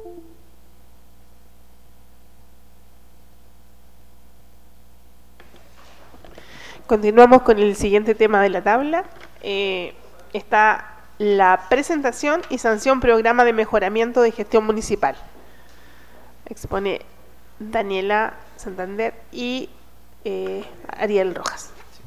Continuamos con el siguiente tema de la tabla. Está la presentación y sanción programa de mejoramiento de gestión municipal. Expone Daniela Santander y Ariel Rojas.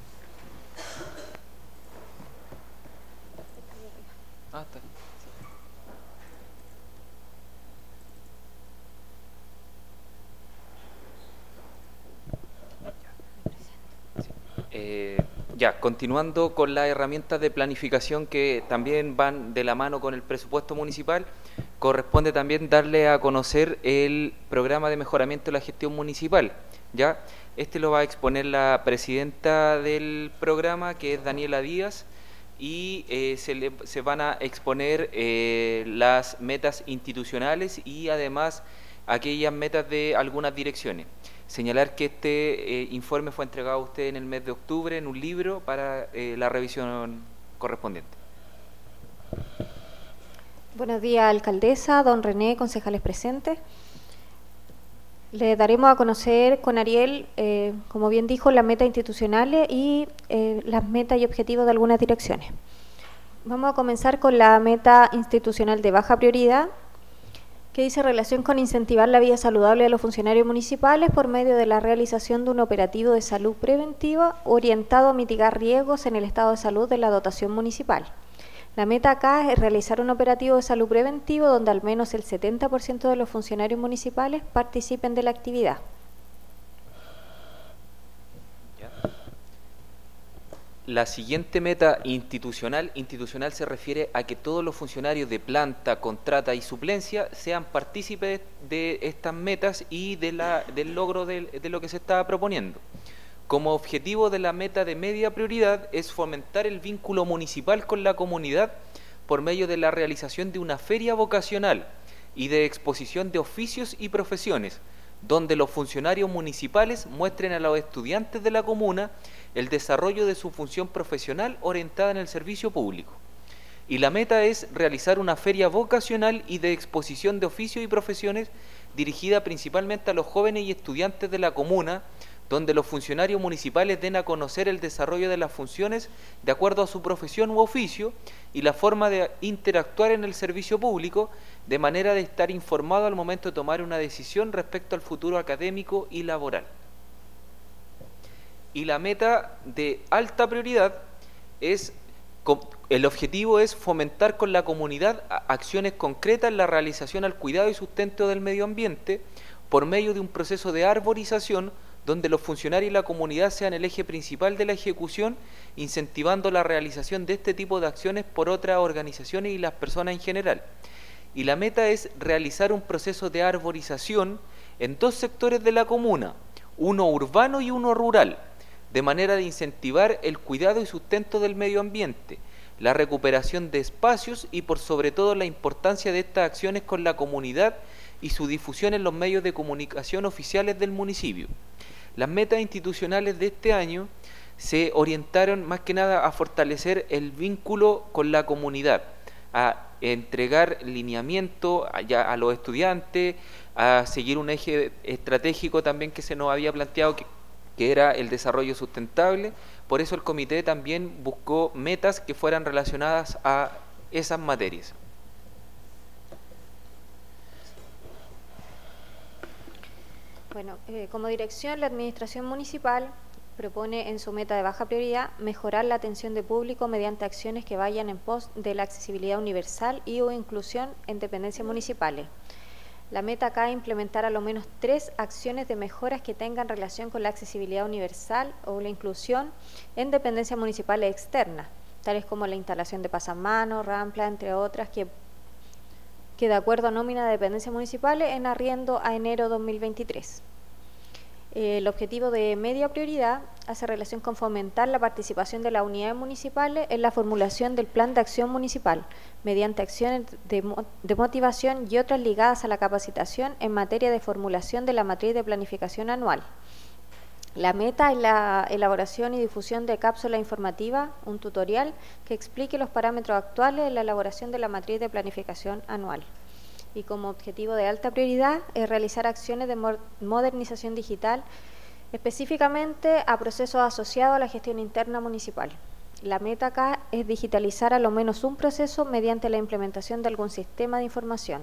Continuando con las herramientas de planificación que también van de la mano con el presupuesto municipal, corresponde también darle a conocer el programa de mejoramiento de la gestión municipal. ¿Ya? Este lo va a exponer la presidenta del programa, que es Daniela Díaz, y se van a exponer las metas institucionales y además aquellas metas de algunas direcciones. Señalar que este informe fue entregado a usted en el mes de octubre en un libro para la revisión correspondiente. Buenos días, alcaldesa, don René, concejales presentes. Le daremos a conocer con Ariel, como bien dijo, las metas institucionales y las metas y objetivos de algunas direcciones. Vamos a comenzar con la meta institucional de baja prioridad, que dice relación con incentivar la vida saludable de los funcionarios municipales por medio de la realización de un operativo de salud preventiva orientado a mitigar riesgos en el estado de salud de la dotación municipal. La meta acá es realizar un operativo de salud preventivo donde al menos el 70% de los funcionarios municipales participen de la actividad. La siguiente meta institucional se refiere a que todos los funcionarios de planta, contrata y suplencia sean partícipes de estas metas y del logro de lo que se está proponiendo. Como objetivo de la meta de media prioridad es fomentar el vínculo municipal con la comunidad por medio de la realización de una feria vocacional y de exposición de oficios y profesiones, donde los funcionarios municipales muestren a los estudiantes de la comuna el desarrollo de su función profesional orientada en el servicio público. Y la meta es realizar una feria vocacional y de exposición de oficios y profesiones dirigida principalmente a los jóvenes y estudiantes de la comuna, donde los funcionarios municipales den a conocer el desarrollo de las funciones de acuerdo a su profesión u oficio y la forma de interactuar en el servicio público, de manera de estar informado al momento de tomar una decisión respecto al futuro académico y laboral. Y la meta de alta prioridad es, el objetivo es fomentar con la comunidad acciones concretas en la realización al cuidado y sustento del medio ambiente por medio de un proceso de arborización donde los funcionarios y la comunidad sean el eje principal de la ejecución, incentivando la realización de este tipo de acciones por otras organizaciones y las personas en general. Y la meta es realizar un proceso de arborización en dos sectores de la comuna, uno urbano y uno rural, de manera de incentivar el cuidado y sustento del medio ambiente, la recuperación de espacios y por sobre todo la importancia de estas acciones con la comunidad y su difusión en los medios de comunicación oficiales del municipio. Las metas institucionales de este año se orientaron más que nada a fortalecer el vínculo con la comunidad, a entregar lineamiento a los estudiantes, a seguir un eje estratégico también que se nos había planteado, que era el desarrollo sustentable. Por eso el comité también buscó metas que fueran relacionadas a esas materias. Bueno, como dirección, la Administración Municipal propone en su meta de baja prioridad mejorar la atención de público mediante acciones que vayan en pos de la accesibilidad universal y o inclusión en dependencias municipales. La meta acá es implementar a lo menos 3 acciones de mejoras que tengan relación con la accesibilidad universal o la inclusión en dependencias municipales externas, tales como la instalación de pasamanos, ramplas, entre otras, que de acuerdo a nómina de dependencias municipales en arriendo a enero 2023. El objetivo de media prioridad hace relación con fomentar la participación de las unidades municipales en la formulación del plan de acción municipal, mediante acciones de motivación y otras ligadas a la capacitación en materia de formulación de la matriz de planificación anual. La meta es la elaboración y difusión de cápsula informativa, un tutorial que explique los parámetros actuales en la elaboración de la matriz de planificación anual. y como objetivo de alta prioridad es realizar acciones de modernización digital, específicamente a procesos asociados a la gestión interna municipal. La meta acá es digitalizar a lo menos un proceso mediante la implementación de algún sistema de información.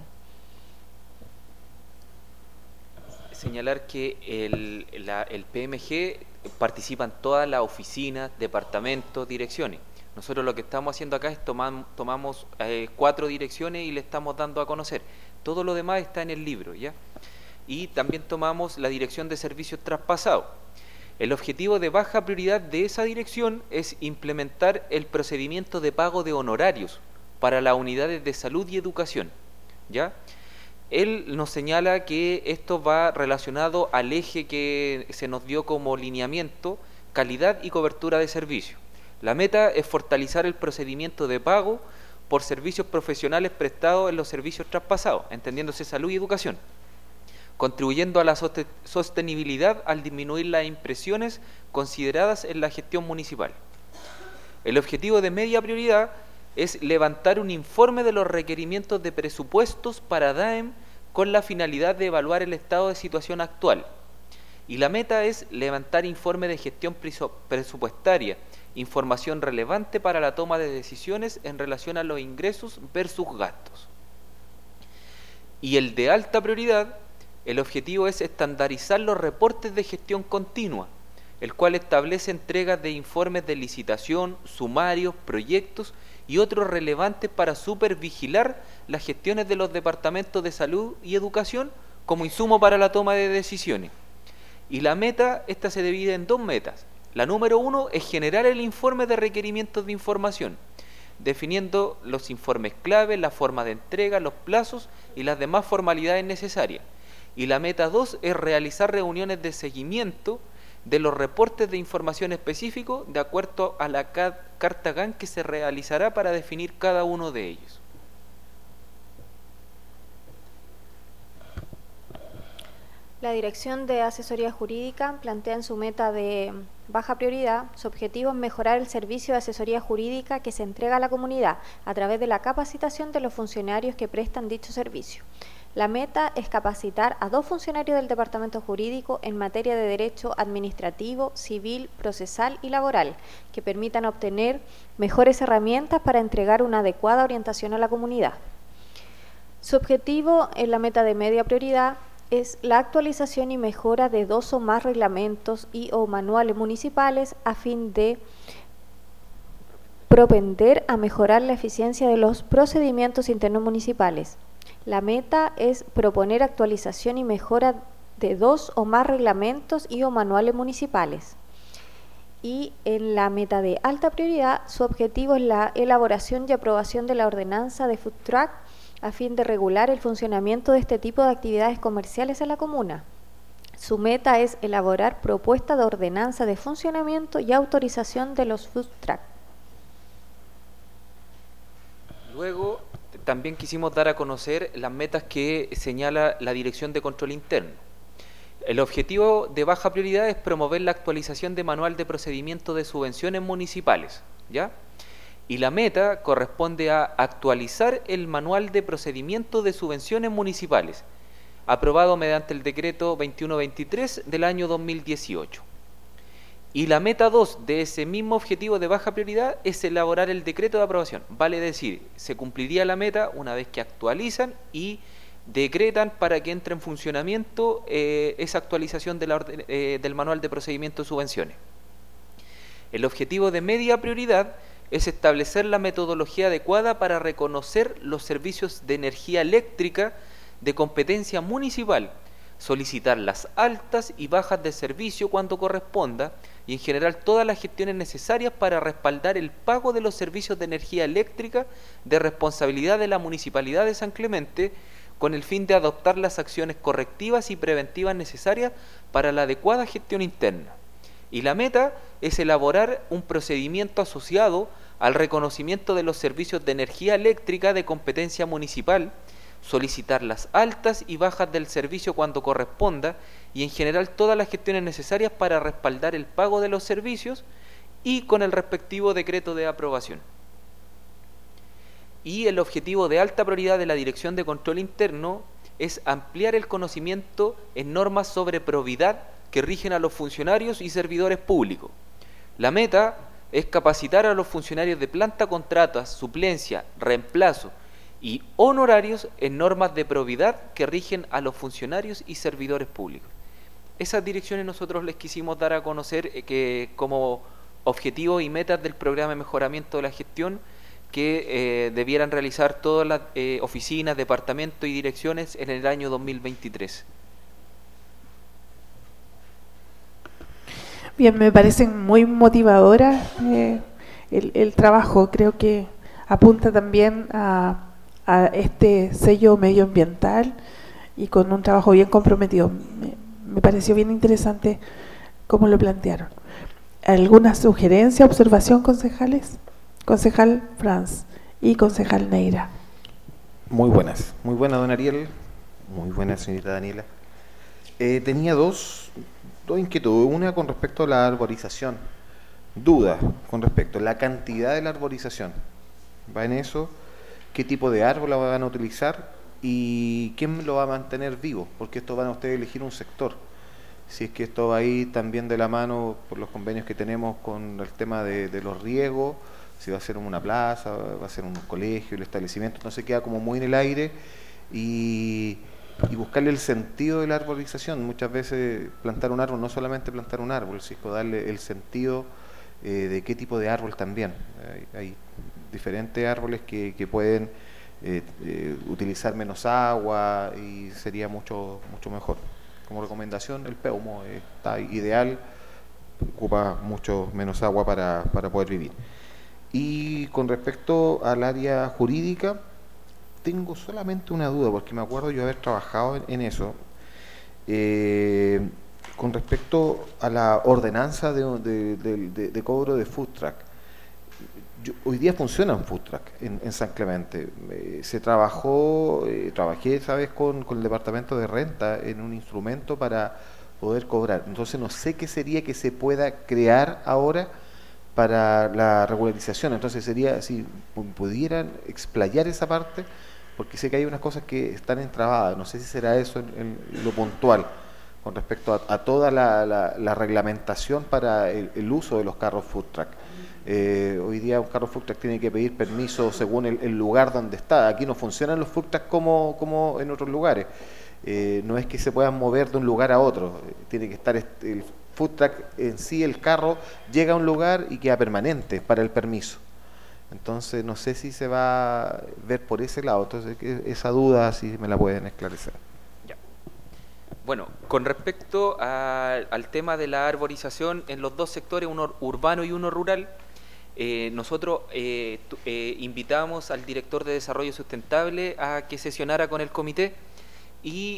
Señalar que el PMG participan todas las oficinas, departamentos, direcciones. Nosotros lo que estamos haciendo acá es tomamos 4 direcciones y le estamos dando a conocer. Todo lo demás está en el libro, ¿ya? Y también tomamos la dirección de servicios traspasados. El objetivo de baja prioridad de esa dirección es implementar el procedimiento de pago de honorarios para las unidades de salud y educación, ¿ya? Él nos señala que esto va relacionado al eje que se nos dio como lineamiento, calidad y cobertura de servicio. La meta es fortalecer el procedimiento de pago por servicios profesionales prestados en los servicios traspasados, entendiéndose salud y educación, contribuyendo a la sostenibilidad al disminuir las impresiones consideradas en la gestión municipal. El objetivo de media prioridad es levantar un informe de los requerimientos de presupuestos para DAEM con la finalidad de evaluar el estado de situación actual. Y la meta es levantar informe de gestión presupuestaria, información relevante para la toma de decisiones en relación a los ingresos versus gastos. Y el de alta prioridad, el objetivo es estandarizar los reportes de gestión continua, el cual establece entregas de informes de licitación, sumarios, proyectos y otros relevantes para supervigilar las gestiones de los departamentos de salud y educación como insumo para la toma de decisiones. Y la meta, esta se divide en 2 metas. La número 1 es generar el informe de requerimientos de información, definiendo los informes clave, la forma de entrega, los plazos y las demás formalidades necesarias. Y la meta 2 es realizar reuniones de seguimiento de los reportes de información específicos de acuerdo a la carta GAN que se realizará para definir cada uno de ellos. La Dirección de Asesoría Jurídica plantea en su meta de baja prioridad, su objetivo es mejorar el servicio de asesoría jurídica que se entrega a la comunidad a través de la capacitación de los funcionarios que prestan dicho servicio. La meta es capacitar a 2 funcionarios del Departamento Jurídico en materia de derecho administrativo, civil, procesal y laboral, que permitan obtener mejores herramientas para entregar una adecuada orientación a la comunidad. Su objetivo en la meta de media prioridad es la actualización y mejora de 2 o más reglamentos y o manuales municipales a fin de propender a mejorar la eficiencia de los procedimientos internos municipales. La meta es proponer actualización y mejora de 2 o más reglamentos y o manuales municipales. Y en la meta de alta prioridad, su objetivo es la elaboración y aprobación de la ordenanza de food truck a fin de regular el funcionamiento de este tipo de actividades comerciales en la comuna. Su meta es elaborar propuesta de ordenanza de funcionamiento y autorización de los food truck. Luego, también quisimos dar a conocer las metas que señala la Dirección de Control Interno. El objetivo de baja prioridad es promover la actualización de manual de procedimiento de subvenciones municipales, ¿ya? Y la meta corresponde a actualizar el manual de procedimiento de subvenciones municipales, aprobado mediante el decreto 2123 del año 2018. Y la meta 2 de ese mismo objetivo de baja prioridad es elaborar el decreto de aprobación. Vale decir, se cumpliría la meta una vez que actualizan y decretan para que entre en funcionamiento esa actualización de del manual de procedimiento de subvenciones. El objetivo de media prioridad es establecer la metodología adecuada para reconocer los servicios de energía eléctrica de competencia municipal, solicitar las altas y bajas de servicio cuando corresponda y en general todas las gestiones necesarias para respaldar el pago de los servicios de energía eléctrica de responsabilidad de la Municipalidad de San Clemente con el fin de adoptar las acciones correctivas y preventivas necesarias para la adecuada gestión interna. Y la meta es elaborar un procedimiento asociado al reconocimiento de los servicios de energía eléctrica de competencia municipal, solicitar las altas y bajas del servicio cuando corresponda y en general todas las gestiones necesarias para respaldar el pago de los servicios y con el respectivo decreto de aprobación. Y el objetivo de alta prioridad de la Dirección de Control Interno es ampliar el conocimiento en normas sobre probidad que rigen a los funcionarios y servidores públicos. La meta es capacitar a los funcionarios de planta, contratas, suplencia, reemplazo y honorarios en normas de probidad que rigen a los funcionarios y servidores públicos. Esas direcciones nosotros les quisimos dar a conocer que como objetivos y metas del programa de mejoramiento de la gestión que debieran realizar todas las oficinas, departamentos y direcciones en el año 2023. Bien, me parecen muy motivadoras el trabajo. Creo que apunta también a este sello medioambiental y con un trabajo bien comprometido. Me pareció bien interesante cómo lo plantearon. ¿Alguna sugerencia, observación, concejales? Concejal Franz y concejal Neira. Muy buenas, don Ariel, muy buena señorita Daniela. Tenía dos inquietudes, una con respecto a la arborización, duda con respecto a la cantidad de la arborización. ¿Va en eso? ¿Qué tipo de árbol la van a utilizar? ¿Y quién lo va a mantener vivo? Porque esto van a ustedes elegir un sector. Si es que esto va a ir también de la mano por los convenios que tenemos con el tema de los riegos, si va a ser una plaza, va a ser un colegio, el establecimiento, no se queda como muy en el aire y buscarle el sentido de la arborización. Muchas veces plantar un árbol, no solamente plantar un árbol, sino darle el sentido de qué tipo de árbol también. Hay diferentes árboles que pueden utilizar menos agua y sería mucho mejor. Como recomendación, el peumo está ideal, ocupa mucho menos agua para poder vivir. Y con respecto al área jurídica, tengo solamente una duda, porque me acuerdo yo haber trabajado en eso. Con respecto a la ordenanza de cobro de food truck, hoy día funciona un food truck en San Clemente. Trabajé esa vez con el departamento de renta en un instrumento para poder cobrar. Entonces no sé qué sería que se pueda crear ahora para la regularización. Entonces sería, si pudieran explayar esa parte, porque sé que hay unas cosas que están entrabadas, no sé si será eso en lo puntual, con respecto a toda la reglamentación para el uso de los carros food truck. Hoy día un carro food truck tiene que pedir permiso según el lugar donde está. Aquí no funcionan los food trucks como en otros lugares. No es que se puedan mover de un lugar a otro, tiene que estar el food truck en sí, el carro llega a un lugar y queda permanente para el permiso. Entonces no sé si se va a ver por ese lado. Entonces esa duda si me la pueden esclarecer. Ya. Bueno, con respecto al tema de la arborización en los dos sectores, uno urbano y uno rural, nosotros invitamos al director de Desarrollo Sustentable a que sesionara con el comité y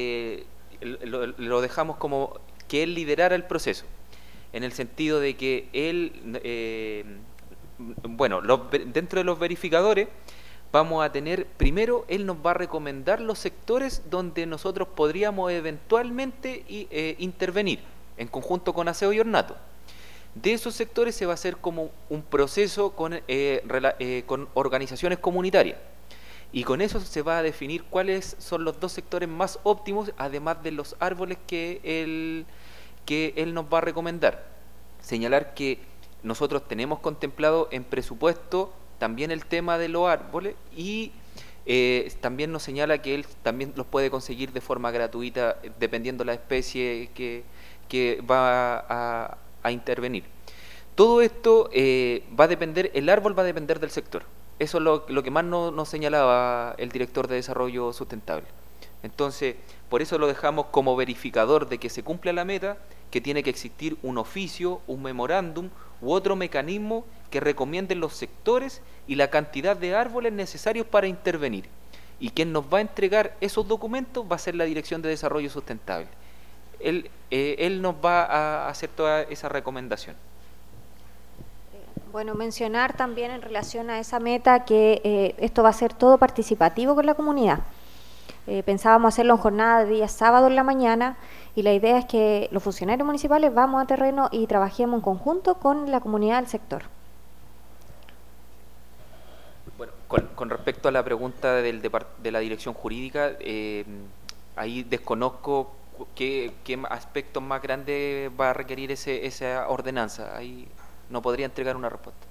lo dejamos como que él liderara el proceso, en el sentido de que él, dentro de los verificadores vamos a tener, primero él nos va a recomendar los sectores donde nosotros podríamos eventualmente intervenir, en conjunto con Aseo y Ornato. De esos sectores se va a hacer como un proceso con organizaciones comunitarias. Y con eso se va a definir cuáles son los dos sectores más óptimos, además de los árboles que él nos va a recomendar. Señalar que nosotros tenemos contemplado en presupuesto también el tema de los árboles y también nos señala que él también los puede conseguir de forma gratuita dependiendo de la especie que va a intervenir. Todo esto va a depender, el árbol va a depender del sector. Eso es lo que más nos señalaba el director de Desarrollo Sustentable. Entonces, por eso lo dejamos como verificador de que se cumpla la meta, que tiene que existir un oficio, un memorándum u otro mecanismo que recomienden los sectores y la cantidad de árboles necesarios para intervenir. Y quien nos va a entregar esos documentos va a ser la Dirección de Desarrollo Sustentable. Él nos va a hacer toda esa recomendación. Bueno, mencionar también en relación a esa meta que esto va a ser todo participativo con la comunidad. Pensábamos hacerlo en jornada de día sábado en la mañana y la idea es que los funcionarios municipales vamos a terreno y trabajemos en conjunto con la comunidad del sector. Bueno, Con respecto a la pregunta de la dirección jurídica, ahí desconozco qué aspectos más grandes va a requerir esa ordenanza. Ahí no podría entregar una respuesta.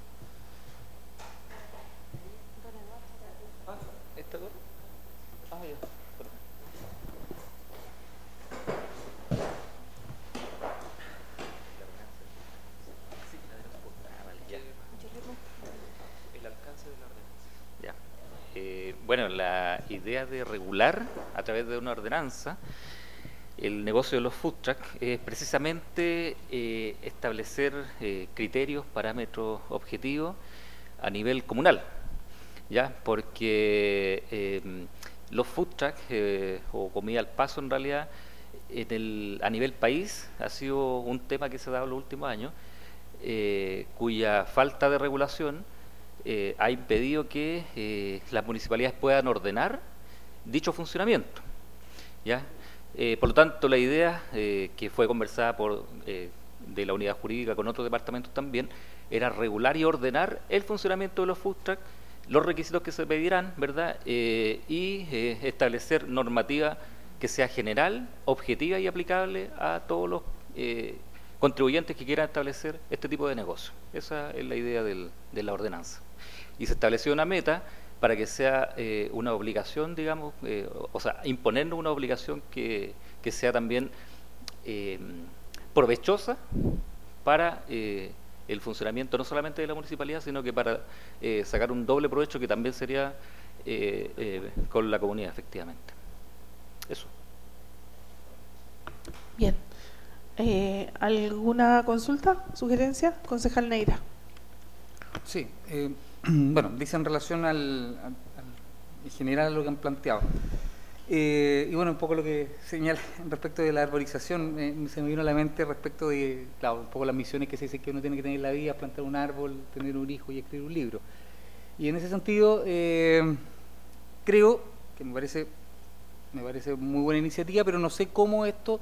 Bueno, la idea de regular a través de una ordenanza el negocio de los food truck es precisamente establecer criterios, parámetros objetivos a nivel comunal, ¿ya? Porque los food truck o comida al paso en realidad a nivel país ha sido un tema que se ha dado en los últimos años, cuya falta de regulación ha impedido que las municipalidades puedan ordenar dicho funcionamiento, ¿ya? Por lo tanto, la idea que fue conversada de la unidad jurídica con otros departamentos también era regular y ordenar el funcionamiento de los food truck, los requisitos que se pedirán, ¿verdad? Y establecer normativa que sea general, objetiva y aplicable a todos los contribuyentes que quieran establecer este tipo de negocio. Esa es la idea de la ordenanza. Y se estableció una meta para que sea una obligación, digamos, o sea, imponernos una obligación que sea también provechosa para el funcionamiento no solamente de la municipalidad, sino que para sacar un doble provecho que también sería con la comunidad, efectivamente. Eso. Bien. ¿Alguna consulta, sugerencia? Concejal Neira. Sí, bueno, dice en relación en general a lo que han planteado. Y bueno, un poco lo que señala respecto de la arborización, se me vino a la mente respecto de, claro, un poco las misiones que se dice que uno tiene que tener en la vida, plantar un árbol, tener un hijo y escribir un libro. Y en ese sentido, creo que me parece muy buena iniciativa, pero no sé cómo esto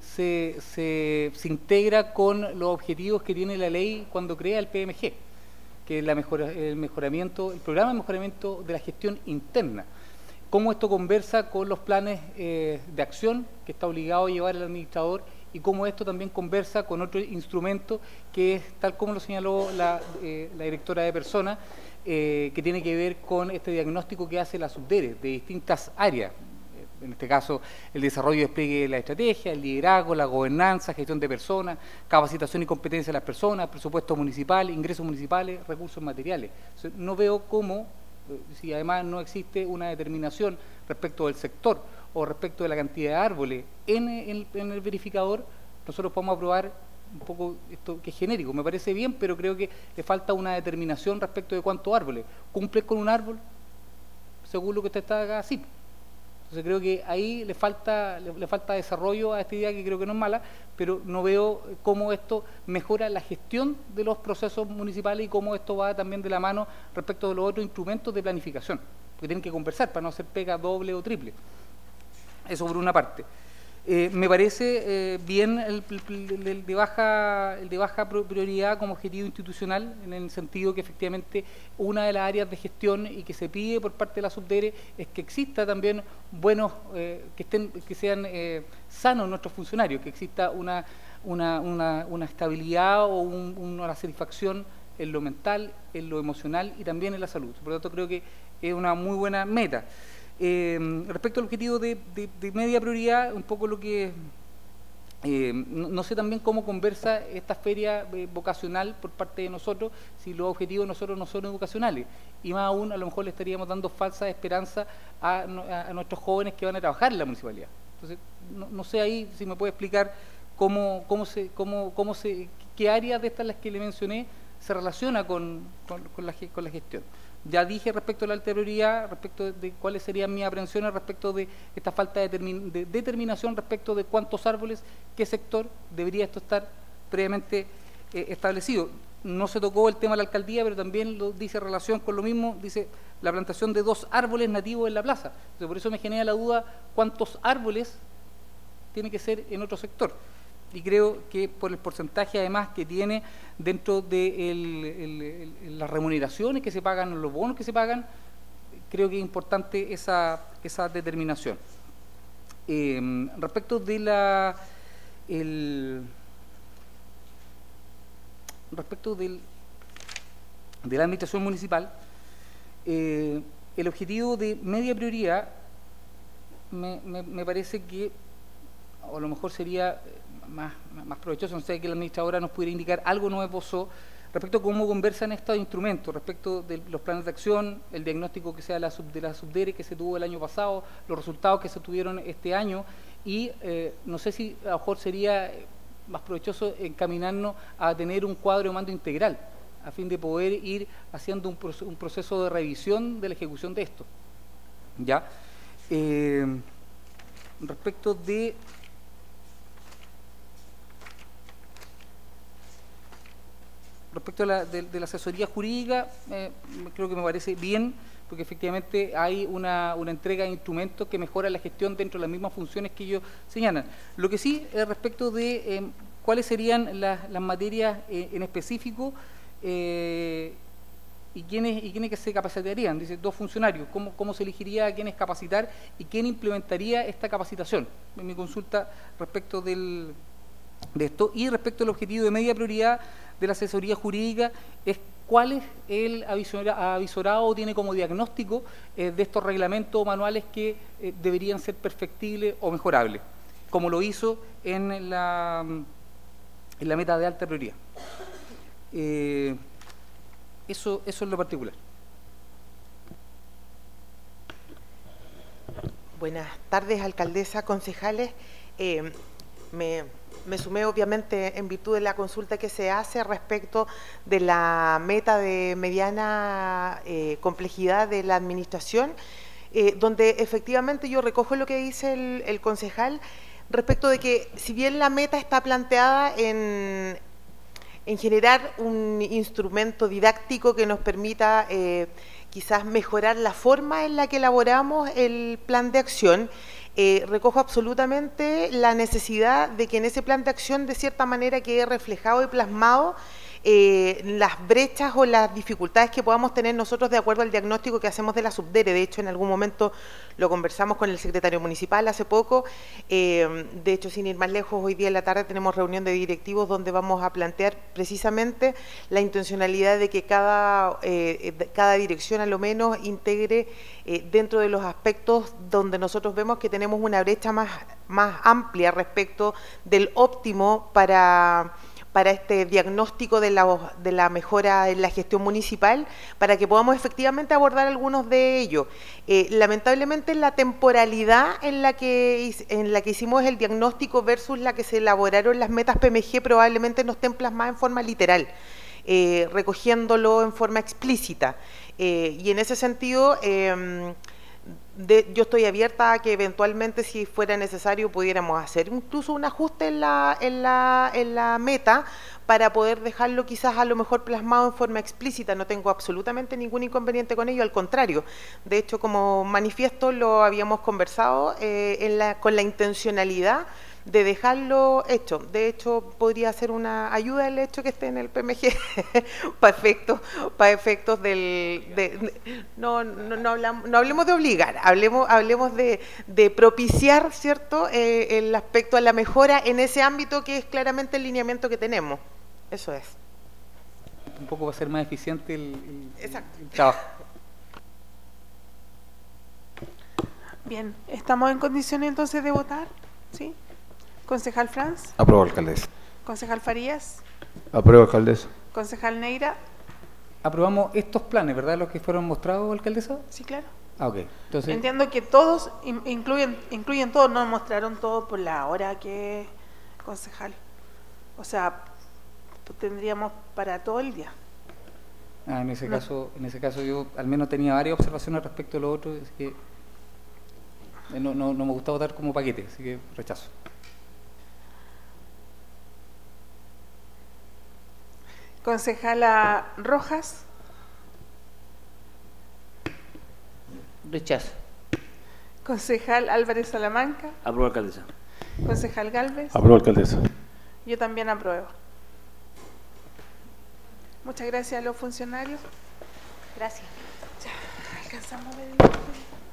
se integra con los objetivos que tiene la ley cuando crea el PMG, que es el programa de mejoramiento de la gestión interna. Cómo esto conversa con los planes de acción que está obligado a llevar el administrador y cómo esto también conversa con otro instrumento que es, tal como lo señaló la directora de personas, que tiene que ver con este diagnóstico que hace la SUBDERE de distintas áreas. En este caso, el desarrollo y despliegue de la estrategia, el liderazgo, la gobernanza, gestión de personas, capacitación y competencia de las personas, presupuesto municipal, ingresos municipales, recursos materiales. Entonces, no veo cómo, si además no existe una determinación respecto del sector o respecto de la cantidad de árboles en el verificador, nosotros podemos aprobar un poco esto que es genérico. Me parece bien, pero creo que le falta una determinación respecto de cuántos árboles. ¿Cumple con un árbol? Según lo que usted está acá, sí. Entonces creo que ahí le falta desarrollo a esta idea, que creo que no es mala, pero no veo cómo esto mejora la gestión de los procesos municipales y cómo esto va también de la mano respecto de los otros instrumentos de planificación, porque tienen que conversar para no hacer pega doble o triple. Eso por una parte. Me parece bien el de baja prioridad como objetivo institucional, en el sentido que efectivamente una de las áreas de gestión y que se pide por parte de la SUBDERE es que exista también buenos, que sean sanos nuestros funcionarios, que exista una estabilidad o una satisfacción en lo mental, en lo emocional y también en la salud. Por lo tanto, creo que es una muy buena meta. Respecto al objetivo de media prioridad, un poco lo que no sé también cómo conversa esta feria vocacional por parte de nosotros, si los objetivos de nosotros no son educacionales, y más aún a lo mejor le estaríamos dando falsa esperanza a nuestros jóvenes que van a trabajar en la municipalidad. Entonces, no sé ahí si me puede explicar qué áreas de estas las que le mencioné se relaciona con la gestión. Ya dije respecto a la alta prioridad, respecto de cuáles serían mis aprensiones respecto de esta falta de determinación respecto de cuántos árboles, qué sector debería esto estar previamente establecido. No se tocó el tema de la alcaldía, pero también lo dice en relación con lo mismo, dice la plantación de 2 árboles nativos en la plaza. Entonces, por eso me genera la duda cuántos árboles tiene que ser en otro sector. y creo que por el porcentaje además que tiene dentro de las remuneraciones que se pagan, los bonos que se pagan, creo que es importante esa determinación. Respecto de la administración municipal, el objetivo de media prioridad me parece que o a lo mejor sería más provechoso, no sé, que la administradora nos pudiera indicar algo nuevo respecto a cómo conversan estos instrumentos, respecto de los planes de acción, el diagnóstico que sea de la subdere que se tuvo el año pasado, los resultados que se tuvieron este año, y no sé si a lo mejor sería más provechoso encaminarnos a tener un cuadro de mando integral, a fin de poder ir haciendo un proceso de revisión de la ejecución de esto. ¿Ya? Respecto de la asesoría jurídica, creo que me parece bien, porque efectivamente hay una entrega de instrumentos que mejora la gestión dentro de las mismas funciones que ellos señalan. Lo que sí, respecto de cuáles serían las materias en específico y quiénes que se capacitarían. Dice, 2 funcionarios, ¿cómo se elegiría a quiénes capacitar y quién implementaría esta capacitación? En mi consulta respecto de esto, y respecto al objetivo de media prioridad de la asesoría jurídica, es cuál es el avisorado tiene como diagnóstico de estos reglamentos o manuales que deberían ser perfectibles o mejorables, como lo hizo en la meta de alta prioridad. Eso es lo particular. Buenas tardes, alcaldesa, concejales. Me sumé obviamente en virtud de la consulta que se hace respecto de la meta de mediana complejidad de la administración, donde efectivamente yo recojo lo que dice el concejal respecto de que si bien la meta está planteada en generar un instrumento didáctico que nos permita quizás mejorar la forma en la que elaboramos el plan de acción, recojo absolutamente la necesidad de que en ese plan de acción de cierta manera quede reflejado y plasmado las brechas o las dificultades que podamos tener nosotros de acuerdo al diagnóstico que hacemos de la subdere. De hecho, en algún momento lo conversamos con el secretario municipal hace poco. De hecho, sin ir más lejos, hoy día en la tarde tenemos reunión de directivos donde vamos a plantear precisamente la intencionalidad de que cada dirección a lo menos integre dentro de los aspectos donde nosotros vemos que tenemos una brecha más amplia respecto del óptimo para este diagnóstico de la mejora en la gestión municipal, para que podamos efectivamente abordar algunos de ellos. Lamentablemente la temporalidad en la que hicimos el diagnóstico versus la que se elaboraron las metas PMG probablemente no estén plasmadas en forma literal, recogiéndolo en forma explícita. Y en ese sentido, yo estoy abierta a que eventualmente, si fuera necesario, pudiéramos hacer incluso un ajuste en la meta para poder dejarlo quizás a lo mejor plasmado en forma explícita. No tengo absolutamente ningún inconveniente con ello, al contrario. De hecho, como manifiesto, lo habíamos conversado con la intencionalidad de dejarlo hecho. De hecho, podría ser una ayuda el hecho que esté en el PMG para efectos no hablemos de obligar, hablemos de propiciar, ¿cierto?, el aspecto a la mejora en ese ámbito que es claramente el lineamiento que tenemos. Eso es. Un poco va a ser más eficiente el Exacto. trabajo. Bien, ¿estamos en condiciones entonces de votar? ¿Sí? Concejal Franz. Apruebo, alcaldesa. Concejal Farías. Apruebo, alcaldesa. Concejal Neira. Aprobamos estos planes, ¿verdad? Los que fueron mostrados, alcaldesa. Sí, claro. Ah, ok. Entonces, entiendo que todos incluyen todos, no mostraron todo por la hora que concejal. O sea, tendríamos para todo el día. en ese caso yo al menos tenía varias observaciones respecto a lo otro, así que no me gusta votar como paquete, así que rechazo. Concejala Rojas. Rechazo. Concejal Álvarez Salamanca. Apruebo, alcaldesa. Concejal Galvez. Apruebo, alcaldesa. Yo también apruebo. Muchas gracias a los funcionarios. Gracias. Ya, alcanzamos a ver el...